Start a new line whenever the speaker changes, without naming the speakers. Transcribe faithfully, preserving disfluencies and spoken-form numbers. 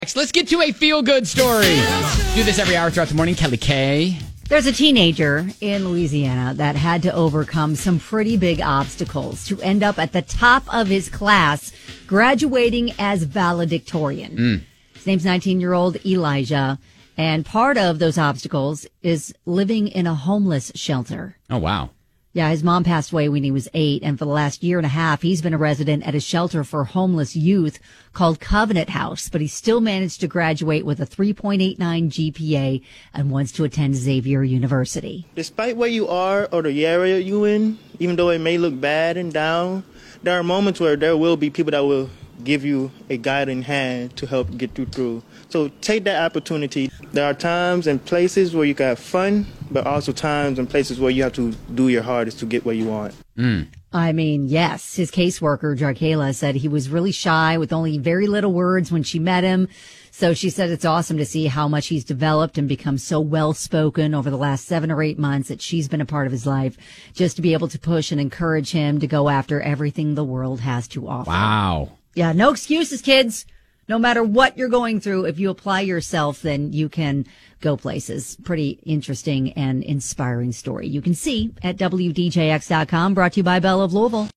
Next, let's get to a feel-good story. Do this every hour throughout the morning. Kelly K.
There's a teenager in Louisiana that had to overcome some pretty big obstacles to end up at the top of his class, graduating as valedictorian. Mm. His name's nineteen-year-old Elijah, and part of those obstacles is living in a homeless shelter.
Oh, wow.
Yeah, his mom passed away when he was eight, and for the last year and a half, he's been a resident at a shelter for homeless youth called Covenant House, but he still managed to graduate with a three point eight nine G P A and wants to attend Xavier University.
Despite where you are or the area you're in, even though it may look bad and down, there are moments where there will be people that will give you a guiding hand to help get you through. So take that opportunity. There are times and places where you can have fun, but also times and places where you have to do your hardest to get where you want.
Mm.
I mean, yes, his caseworker, Jarkayla, said he was really shy with only very little words when she met him. So she said it's awesome to see how much he's developed and become so well-spoken over the last seven or eight months that she's been a part of his life, just to be able to push and encourage him to go after everything the world has to offer.
Wow.
Yeah, no excuses, kids. No matter what you're going through, if you apply yourself, then you can go places. Pretty interesting and inspiring story. You can see at W D J X dot com, brought to you by Bell of Louisville.